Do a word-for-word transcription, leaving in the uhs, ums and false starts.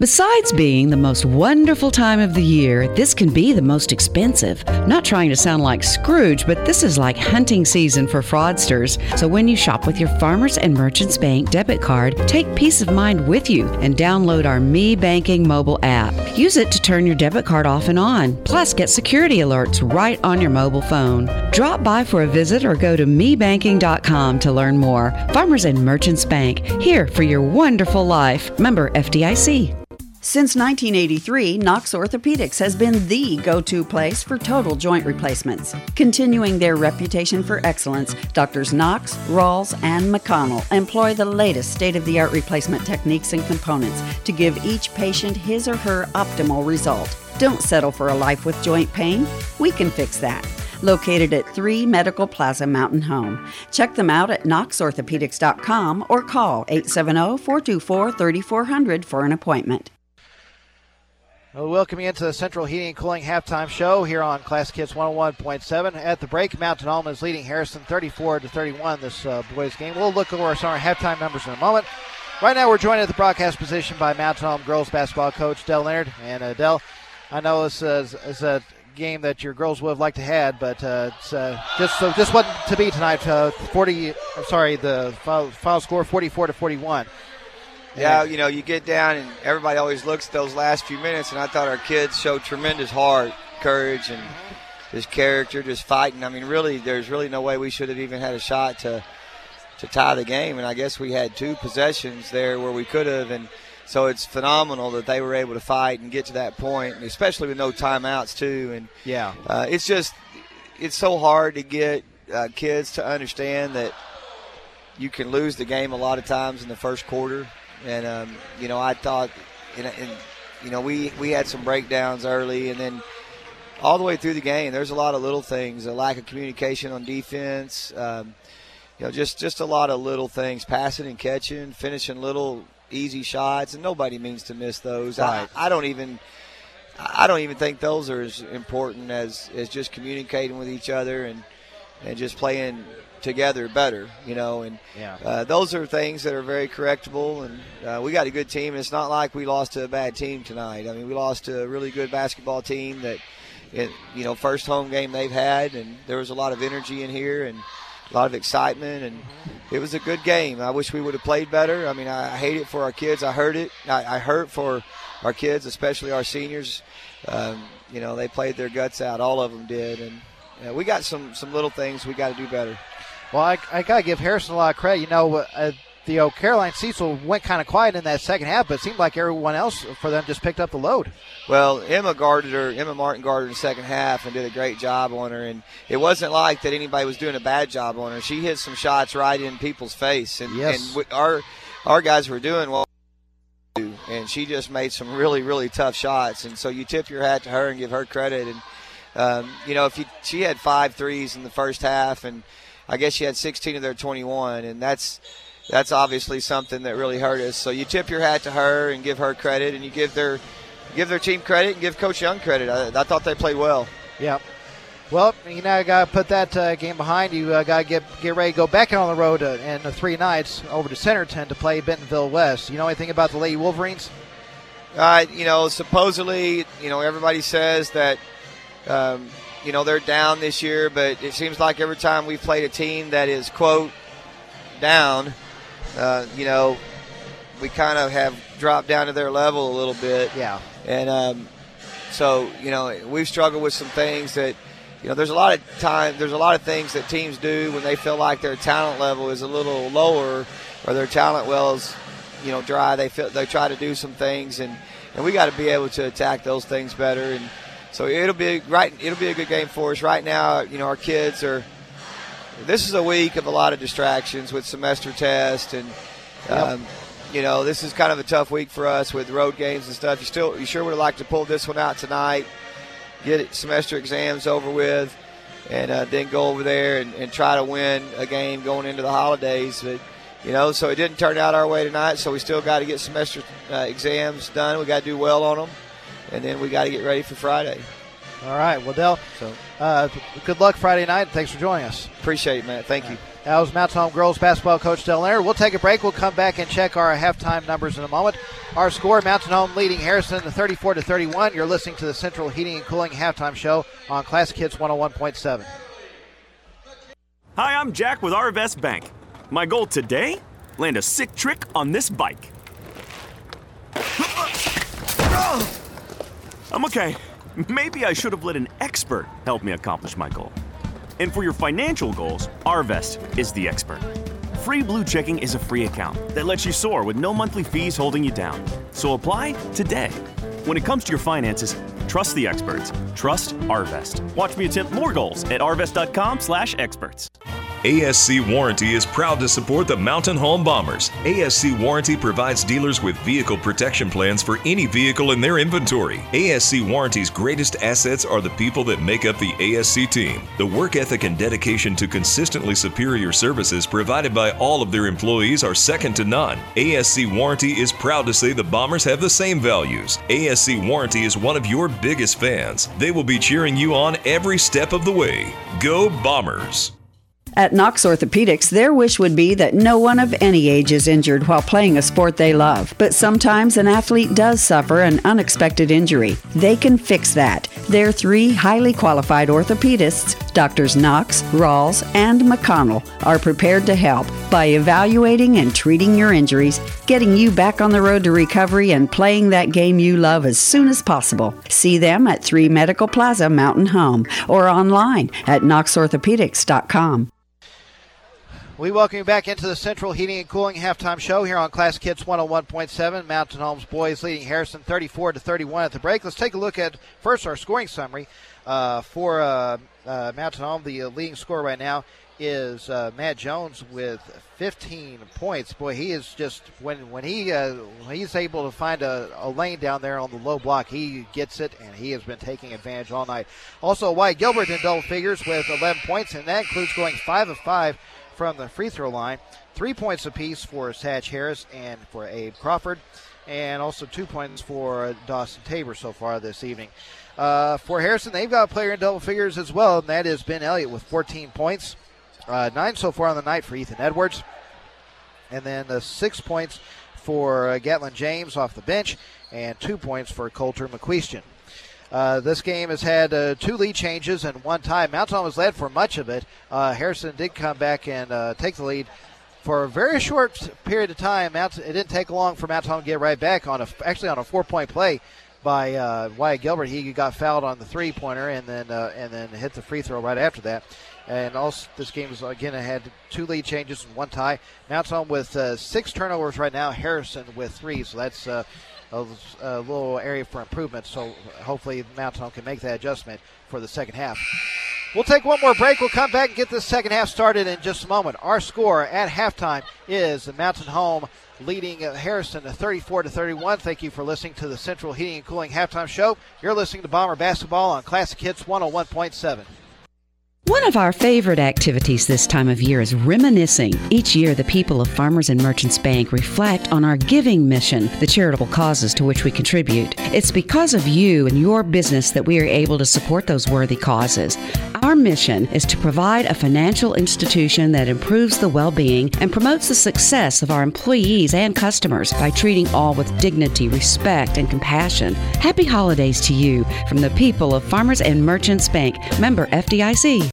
Besides being the most wonderful time of the year, this can be the most expensive. Not trying to sound like Scrooge, but this is like hunting season for fraudsters. So when you shop with your Farmers and Merchants Bank debit card, take peace of mind with you and download our Me Banking mobile app. Use it to turn your debit card off and on. Plus, get security alerts right on your mobile phone. Drop by for a visit or go to me banking dot com to learn more. Farmers and Merchants Bank, here for your wonderful life. Member F D I C. Since nineteen eighty-three, Knox Orthopedics has been the go-to place for total joint replacements. Continuing their reputation for excellence, Doctors Knox, Rawls, and McConnell employ the latest state-of-the-art replacement techniques and components to give each patient his or her optimal result. Don't settle for a life with joint pain. We can fix that. Located at three Medical Plaza Mountain Home. Check them out at knox orthopedics dot com or call eight seven zero, four two four, three four zero zero for an appointment. Well, welcome you into the Central Heating and Cooling halftime show here on Classic Hits one oh one point seven. At the break, Mountain Home is leading Harrison thirty-four to thirty-one this uh, boys game. We'll look over some of our halftime numbers in a moment. Right now, we're joined at the broadcast position by Mountain Home girls basketball coach Dell Leonard. And uh, Dell, I know this is, is a game that your girls would have liked to have, but uh, it's uh, just so this wasn't to be tonight. Uh, forty, I'm sorry, the final, final score forty-four to forty-one. Yeah, you know, you get down and everybody always looks at those last few minutes, and I thought our kids showed tremendous heart, courage, and just character, just fighting. I mean, really, there's really no way we should have even had a shot to to tie the game, and I guess we had two possessions there where we could have, and so it's phenomenal that they were able to fight and get to that point, and especially with no timeouts too. And yeah, uh, it's just it's so hard to get uh, kids to understand that you can lose the game a lot of times in the first quarter. And, um, you know, I thought, in, in, you know, we, we had some breakdowns early, and then all the way through the game, there's a lot of little things, a lack of communication on defense, um, you know, just, just a lot of little things, passing and catching, finishing little easy shots, and nobody means to miss those. Right. I, I don't even I don't even think those are as important as, as just communicating with each other and, and just playing together better, you know, and yeah. uh, those are things that are very correctable, and uh, we got a good team. It's not like we lost to a bad team tonight. I mean, we lost to a really good basketball team that, it, you know, first home game they've had, and there was a lot of energy in here and a lot of excitement, and it was a good game. I wish we would have played better. I mean, I hate it for our kids. I hurt it. I, I hurt for our kids, especially our seniors. Um, you know, they played their guts out. All of them did, and uh, we got some, some little things we got to do better. Well, I, I got to give Harrison a lot of credit. You know, uh, the uh, Caroline Cecil went kind of quiet in that second half, but it seemed like everyone else for them just picked up the load. Well, Emma guarded her, Emma Martin guarded her in the second half and did a great job on her. And it wasn't like that anybody was doing a bad job on her. She hit some shots right in people's face. And, yes. and our, our guys were doing well. And she just made some really, really tough shots. And so you tip your hat to her and give her credit. And, um, you know, if you, she had five threes in the first half, and I guess she had sixteen of their twenty-one, and that's that's obviously something that really hurt us. So you tip your hat to her and give her credit, and you give their give their team credit and give Coach Young credit. I, I thought they played well. Yeah. Well, you now got to put that uh, game behind you. Uh, got to get get ready to go back on the road uh, in the three nights over to Centerton to play Bentonville West. You know anything about the Lady Wolverines? Uh, you know, supposedly, you know, everybody says that. Um, You know, they're down this year, but it seems like every time we've played a team that is, quote, down, uh, you know, we kind of have dropped down to their level a little bit. Yeah. And um, so, you know, we've struggled with some things that, you know, there's a lot of time, there's a lot of things that teams do when they feel like their talent level is a little lower or their talent well is, you know, dry. They feel, they try to do some things, and, and we got to be able to attack those things better. And so it'll be right. It'll be a good game for us. Right now, you know, our kids are. This is a week of a lot of distractions with semester tests, and um, yep. you know, this is kind of a tough week for us with road games and stuff. You still, you sure would have liked to pull this one out tonight, get it, semester exams over with, and uh, then go over there and, and try to win a game going into the holidays. But you know, so it didn't turn out our way tonight. So we still got to get semester uh, exams done. We got to do well on them. And then we got to get ready for Friday. All right. Well, Dell, so, Uh, good luck Friday night. Thanks for joining us. Appreciate it, Matt. Thank you. That was Mountain Home girls basketball coach Dell Leonard. We'll take a break. We'll come back and check our halftime numbers in a moment. Our score, Mountain Home leading Harrison thirty-four to thirty-one. You're listening to the Central Heating and Cooling halftime show on Classic Hits one oh one point seven. Hi, I'm Jack with Arvest Bank. My goal today? Land a sick trick on this bike. I'm okay. Maybe I should have let an expert help me accomplish my goal. And for your financial goals, Arvest is the expert. Free Blue Checking is a free account that lets you soar with no monthly fees holding you down. So apply today. When it comes to your finances, trust the experts. Trust Arvest. Watch me attempt more goals at arvest.com slash experts. A S C Warranty is proud to support the Mountain Home Bombers. A S C Warranty provides dealers with vehicle protection plans for any vehicle in their inventory. A S C Warranty's greatest assets are the people that make up the A S C team. The work ethic and dedication to consistently superior services provided by all of their employees are second to none. A S C Warranty is proud to say the Bombers have the same values. A S C Warranty is one of your biggest fans. They will be cheering you on every step of the way. Go Bombers! At Knox Orthopedics, their wish would be that no one of any age is injured while playing a sport they love. But sometimes an athlete does suffer an unexpected injury. They can fix that. Their three highly qualified orthopedists, Doctors Knox, Rawls, and McConnell, are prepared to help by evaluating and treating your injuries, getting you back on the road to recovery, and playing that game you love as soon as possible. See them at three Medical Plaza, Mountain Home, or online at knox orthopedics dot com. We welcome you back into the Central Heating and Cooling halftime show here on Classic Hits one oh one point seven. Mountain Home's boys leading Harrison thirty-four to thirty-one at the break. Let's take a look at first our scoring summary uh, for uh, uh, Mountain Home. The uh, leading scorer right now is uh, Matt Jones with fifteen points. Boy, he is just when when he uh, when he's able to find a, a lane down there on the low block, he gets it, and he has been taking advantage all night. Also, Wyatt Gilbert in double figures with eleven points, and that includes going five of five from the free throw line. Three points apiece for Satch Harris and for Abe Crawford, and also two points for Dawson Tabor so far this evening. Uh, for Harrison, they've got a player in double figures as well, and that is Ben Elliott with fourteen points. Uh, nine so far on the night for Ethan Edwards. And then uh, six points for uh, Gatlin James off the bench, and two points for Coulter McQuestion. Uh, this game has had uh, two lead changes and one tie. Mountain Home has led for much of it. Uh, Harrison did come back and uh, take the lead for a very short period of time. Mountain, it didn't take long for Mountain Home to get right back on a actually on a four-point play by uh, Wyatt Gilbert. He got fouled on the three-pointer and then uh, and then hit the free throw right after that. And also, this game is again it had two lead changes and one tie. Mountain Home with uh, six turnovers right now. Harrison with three, so that's uh, a, a little area for improvement. So hopefully Mountain Home can make that adjustment for the second half. We'll take one more break. We'll come back and get this second half started in just a moment. Our score at halftime is Mountain Home leading Harrison thirty-four to thirty-one. Thank you for listening to the Central Heating and Cooling halftime show. You're listening to Bomber Basketball on Classic Hits one oh one point seven. One of our favorite activities this time of year is reminiscing. Each year, the people of Farmers and Merchants Bank reflect on our giving mission, the charitable causes to which we contribute. It's because of you and your business that we are able to support those worthy causes. Our mission is to provide a financial institution that improves the well-being and promotes the success of our employees and customers by treating all with dignity, respect, and compassion. Happy holidays to you from the people of Farmers and Merchants Bank, member F D I C.